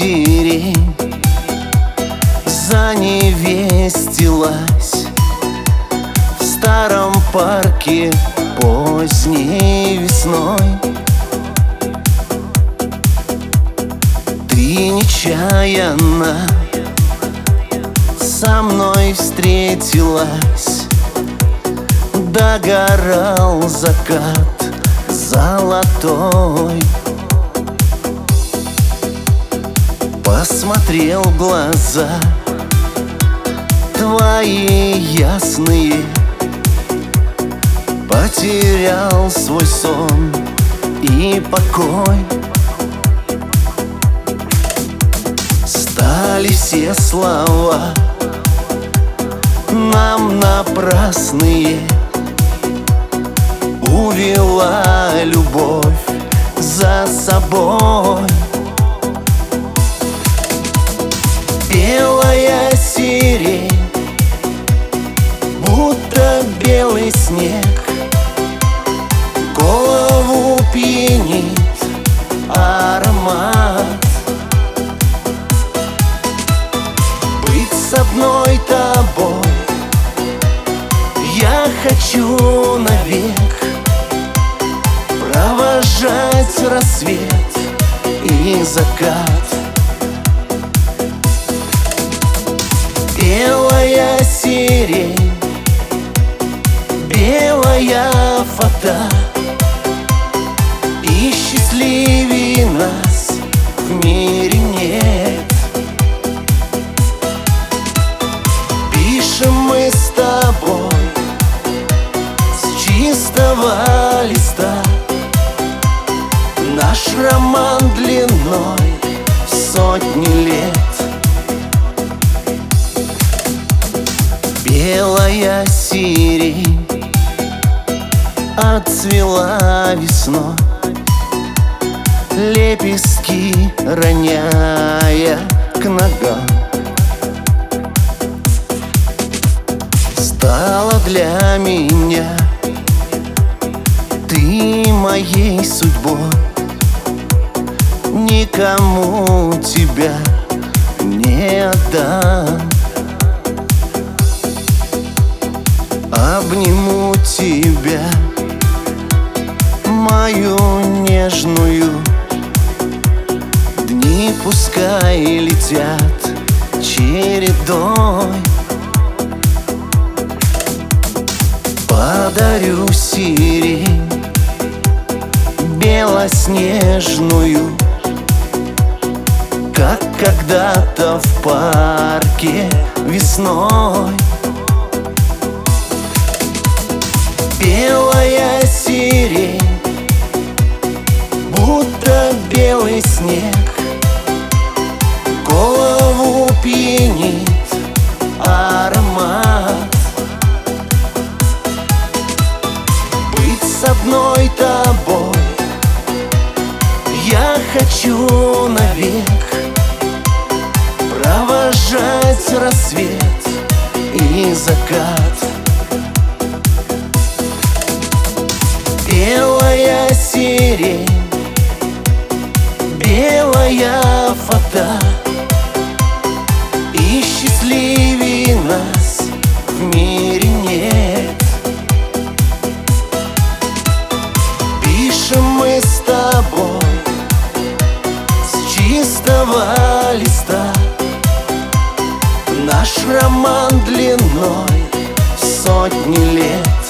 сирень заневестилась в старом парке поздней весной. Ты нечаянно со мной встретилась, догорал закат золотой. Посмотрел в глаза твои ясные, потерял свой сон и покой. Стали все слова нам напрасные, увела любовь за собой. Белая сирень, будто белый снег, голову пьянит аромат. Быть с одной тобой я хочу навек, провожать рассвет и закат. Белая сирень, белая фата, и счастливее нас в мире нет. Пишем мы с тобой с чистого листа наш роман длиной в сотни лет. Белая сирень отцвела весной, лепестки роняя к ногам. Стала для меня ты моей судьбой, никому тебя не отдам. Обниму тебя, мою нежную, дни пускай летят чередой. Подарю сирень белоснежную, как когда-то в парке весной. Белая сирень, будто белый снег, голову пьянит аромат. Быть с одной тобой я хочу навек, провожать рассвет и закат. Белая сирень, белая фата, и счастливее нас в мире нет. Пишем мы с тобой с чистого листа наш роман длиной в сотни лет.